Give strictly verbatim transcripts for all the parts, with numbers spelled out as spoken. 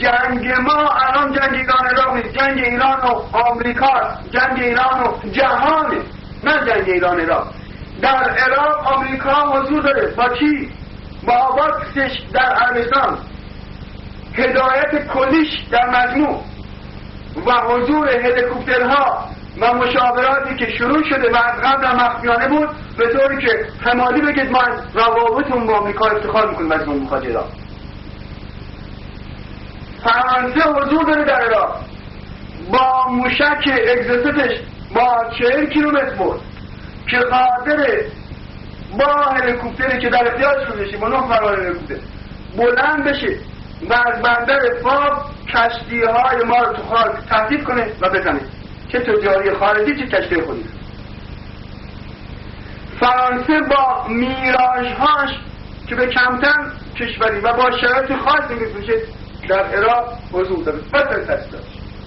جنگ ما الان جنگ ایران عراق نیست، جنگ ایران و آمریکا، جنگ ایران و جهانه، نه جنگ ایران عراق. در عراق آمریکا حضور داره. با کی؟ با آبادش در عربستان، هدایت کلیش در مجموع و حضور هلیکوپترها و مشاوراتی که شروع شده و از قبل مخفیانه بود، به طوری که حمادی بگید ما روابطمون با آمریکا افتخار میکنیم از اون مخاجرات. فرانسه حضور داره در عراق با موشک اگزوستش با چهل کیلومتر برد که قادره با هلیکوپتری که در اختیارش گذاشته با نه فرمان هلیکوپتر بلند بشه و از بندر فاو کشتی های ما رو تو خاک تهدید کنه و بزنه، چه تجاری خارجی چه کشتی خودی. فرانسه با میراژ هاش که به کمتر کشوری و با شرایط خاصی میفروشه در عراق حضور داره. بسر تسلیحات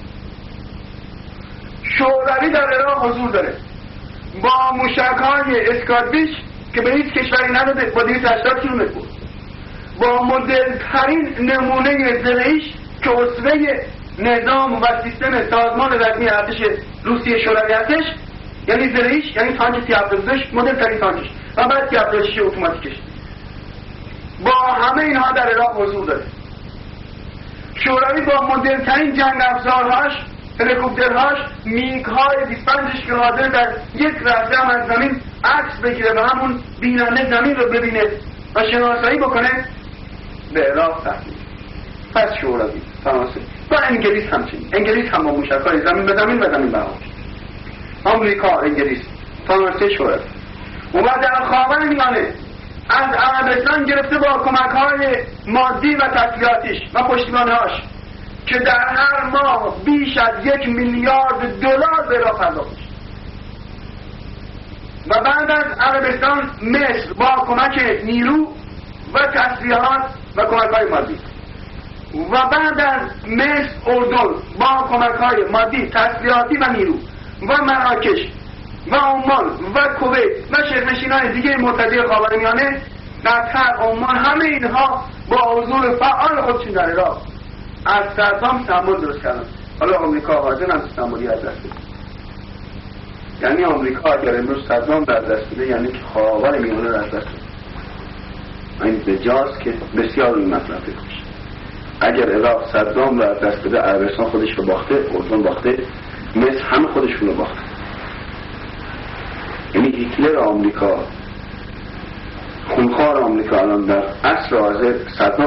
شوروی در عراق حضور داره با موشک های اسکادویچ که به هیچ کشوری نداده، با دویست و هشتاد کیلومتر بود، با مدل ترین نمونه زرهیش که اسوه نظام و سیستم سازمان رسمی ارتش روسیه شوروی هستش، یعنی زرهیش، یعنی تانک سی هفتاد و شش مدل ترین تانکش و بعد سی هفتاد و شش اتوماتیکش. با همه اینها در عراق حضور داره. شوروی با مدل ترین جنگ افزارهاش، هلیکوپترهاش، میگ های بیست و پنجش که حاضر در یک لحظه هم از زمین عکس بگیره و همون بیننده زمین رو ببینه و شناسایی بکنه، به عراق تحمیل. پس شوروی، فرانسه و انگلیس همچنین. انگلیس هم با موشک های زمین به زمین و زمین به هوا. آمریکا، انگلیس، فرانسه، شوروی. و بعد در خاورمیانه از عربستان گرفته با کمک های مادی و تسلیحاتیش و پشتیبانی‌هاش که در هر ماه بیش از یک میلیارد دلار به عراق پرداخت میشه. و بعد از عربستان مصر با کمک نیرو و تسلیحات و کمک های مادی. و بعد از مصر اردن با کمک های مادی، تسلیحاتی و نیرو و مراکش و عمان و کویت و شهرنشین‌های دیگه مرتضی خاورمیانه، قطر، عمان، همه اینها با حضور فعال خودشون در عراق از صدام سمبل درست کردن. حالا آمریکا حاضر هم سمبولی از دست بده. یعنی آمریکا اگر امروز صدام در دست بده یعنی که خاورمیانه در دست بده. این بجاست که بسیار روی مطلب بکنش. اگر عراق صدام را دست بده، عربستان خودش رو باخته، اردن باخته، مصر همه خودشون رو باخته. یعنی هیتلر آمریکا، خونخوار آمریکا الان در عصر حاضر صدام